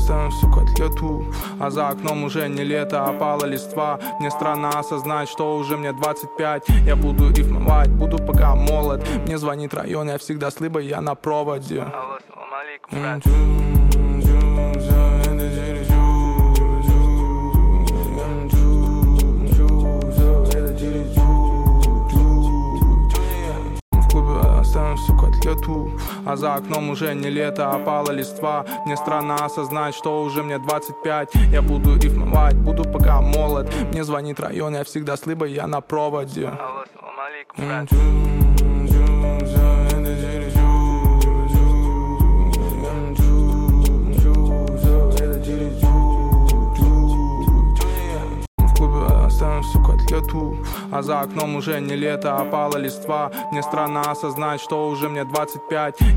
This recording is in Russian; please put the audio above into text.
оставим всю котлету. А за окном уже не лето, опала листва. Мне странно осознать, что уже мне 25. Я буду рифмовать, буду пока молод. Мне звонит район, я всегда с либо я на проводе. Алло, салам алейкум, брат. Оставим всю котлету. А за окном уже не лето, опала листва. Мне странно осознать, что уже мне 25. Я буду рифмовать, буду пока молод. Мне звонит район, я всегда с либо я на проводе. Алло, салам алейкум, брат. Оставим всю котлету. А за окном уже не лето, опала листва. Мне странно осознать, что уже мне 25.